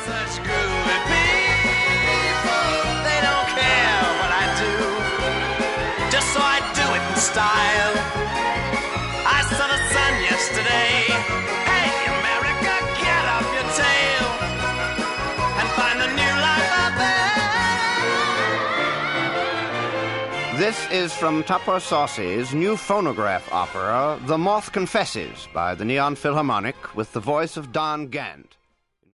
Such groovy people, they don't care what I do. Just so I do it in style. I saw the sun yesterday. Hey, America, get off your tail and find a new life out there. This is from Tupper Saucy's new phonograph opera, The Moth Confesses, by the Neon Philharmonic, with the voice of Don Gant.